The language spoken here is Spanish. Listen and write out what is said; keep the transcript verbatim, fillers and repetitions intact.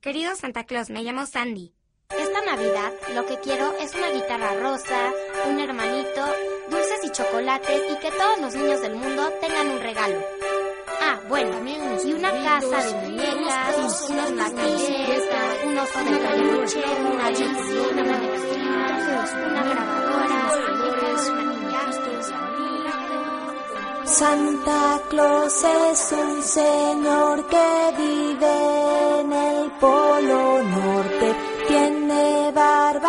Querido Santa Claus, me llamo Sandy. Esta Navidad lo que quiero es una guitarra rosa, un hermanito, dulces y chocolates y que todos los niños del mundo tengan un regalo. Ah, bueno, y una casa de muñecas, unos martillos, un oso de peluche, una chocolatina, una mezclina, una grabadora, maquillajes. Santa Claus es un señor que vive en el Polo Norte, tiene barba